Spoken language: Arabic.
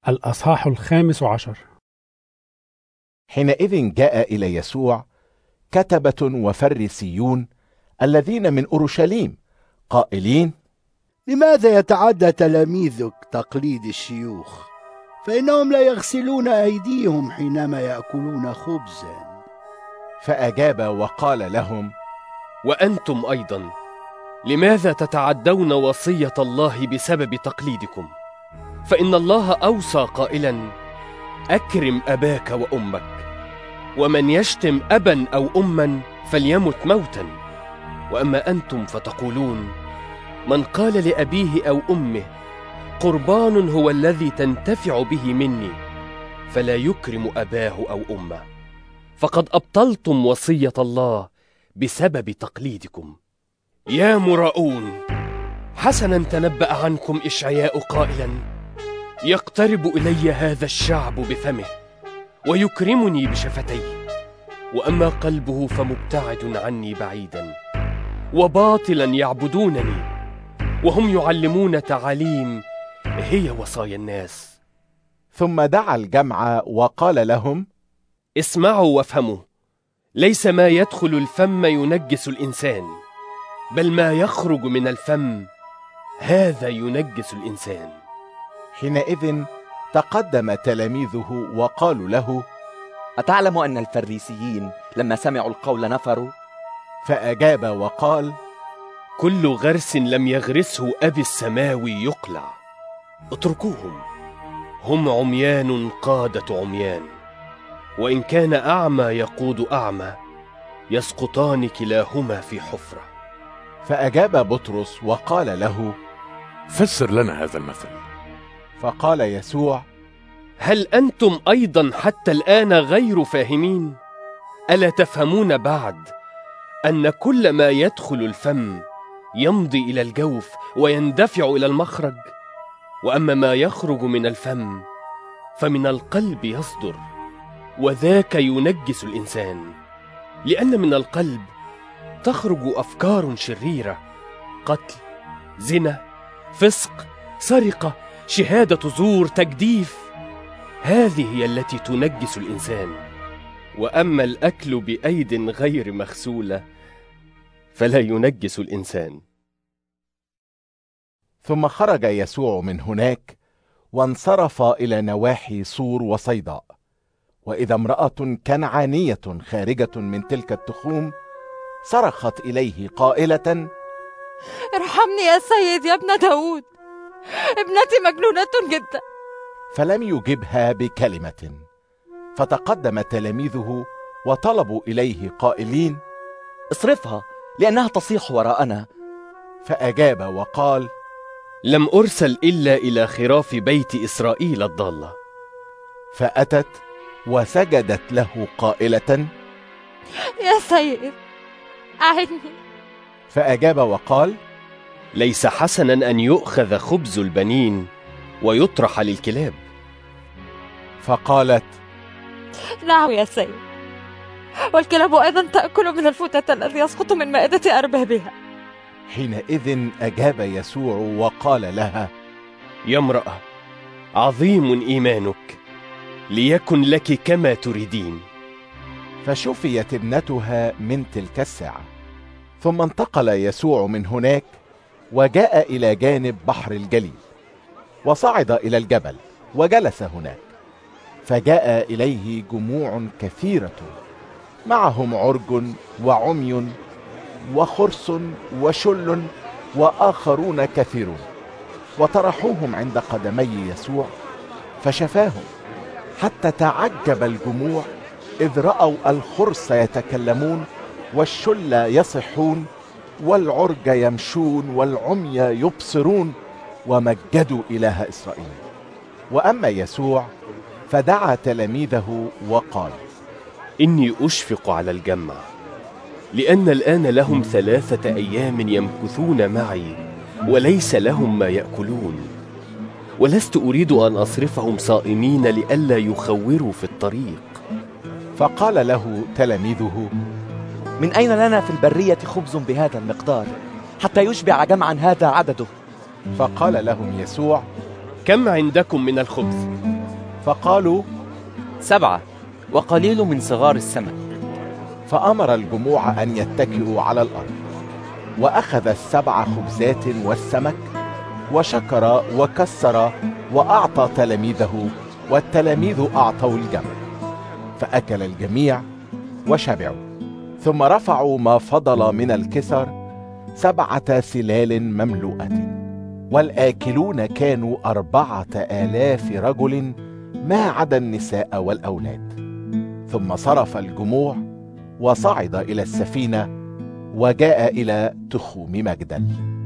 الأصحاح 15. حينئذ جاء إلى يسوع كتبة وفريسيون الذين من أورشليم قائلين: لماذا يتعدى تلاميذك تقليد الشيوخ؟ فإنهم لا يغسلون أيديهم حينما يأكلون خبزا. فأجاب وقال لهم: وأنتم أيضا لماذا تتعدون وصية الله بسبب تقليدكم؟ فإن الله أوصى قائلا: أكرم أباك وأمك، ومن يشتم أبا أو أما فليمت موتا. وأما أنتم فتقولون: من قال لأبيه أو أمه قربان هو الذي تنتفع به مني، فلا يكرم أباه أو أمه، فقد أبطلتم وصية الله بسبب تقليدكم. يا مراؤون، حسنا تنبأ عنكم إشعياء قائلا: يقترب إلي هذا الشعب بفمه ويكرمني بشفتيه، وأما قلبه فمبتعد عني بعيدا، وباطلا يعبدونني، وهم يعلمون تعاليم هي وصايا الناس. ثم دعا الجمع وقال لهم: اسمعوا وافهموا، ليس ما يدخل الفم ينجس الإنسان، بل ما يخرج من الفم هذا ينجس الإنسان. حينئذ تقدم تلاميذه وقالوا له: أتعلم أن الفريسيين لما سمعوا القول نفروا؟ فأجاب وقال: كل غرس لم يغرسه أبي السماوي يقلع، اتركوهم، هم عميان قادة عميان، وإن كان أعمى يقود أعمى، يسقطان كلاهما في حفرة. فأجاب بطرس وقال له: فسر لنا هذا المثل. فقال يسوع: هل أنتم أيضا حتى الآن غير فاهمين؟ ألا تفهمون بعد أن كل ما يدخل الفم يمضي إلى الجوف ويندفع إلى المخرج؟ وأما ما يخرج من الفم فمن القلب يصدر، وذاك ينجس الإنسان، لأن من القلب تخرج أفكار شريرة، قتل، زنا، فسق، سرقة، شهادة زور، تجديف. هذه هي التي تنجس الإنسان. وأما الأكل بأيد غير مغسولة فلا ينجس الإنسان. ثم خرج يسوع من هناك وانصرف إلى نواحي صور وصيداء، وإذا امرأة كنعانية خارجة من تلك التخوم صرخت إليه قائلة: ارحمني يا سيد يا ابن داود، ابنتي مجنونة جدا. فلم يجبها بكلمة. فتقدم تلاميذه وطلبوا إليه قائلين: اصرفها لأنها تصيح وراءنا. فأجاب وقال: لم أرسل إلا إلى خراف بيت إسرائيل الضالة. فأتت وسجدت له قائلة: يا سيد أعني. فأجاب وقال: ليس حسنا أن يؤخذ خبز البنين ويطرح للكلاب. فقالت: نعم يا سيد، والكلاب أيضا تأكل من الفتات الذي يسقط من مائدة أربابها. حينئذ أجاب يسوع وقال لها: يا امرأة، عظيم إيمانك، ليكن لك كما تريدين. فشفيت ابنتها من تلك الساعة. ثم انتقل يسوع من هناك وجاء إلى جانب بحر الجليل، وصعد إلى الجبل وجلس هناك. فجاء إليه جموع كثيرة، معهم عرج وعمي وخرس وشل وآخرون كثيرون، وطرحوهم عند قدمي يسوع فشفاهم. حتى تعجب الجموع إذ رأوا الخرس يتكلمون، والشل يصحون، والعرج يمشون، والعمي يبصرون، ومجدوا إله إسرائيل. وأما يسوع فدعا تلاميذه وقال: إني أشفق على الجمع، لأن الآن لهم 3 أيام يمكثون معي وليس لهم ما يأكلون، ولست أريد أن أصرفهم صائمين لئلا يخوروا في الطريق. فقال له تلاميذه: من أين لنا في البرية خبز بهذا المقدار حتى يشبع جمعا هذا عدده؟ فقال لهم يسوع: كم عندكم من الخبز؟ فقالوا 7 وقليل من صغار السمك. فأمر الجموع أن يتكئوا على الأرض، وأخذ 7 خبزات والسمك، وشكر وكسر وأعطى تلاميذه، والتلاميذ أعطوا الجمع. فأكل الجميع وشبعوا، ثم رفعوا ما فضل من الكسر 7 سلال مملوءة، والآكلون كانوا 4000 رجل ما عدا النساء والأولاد. ثم صرف الجموع وصعد إلى السفينة وجاء إلى تخوم مجدل.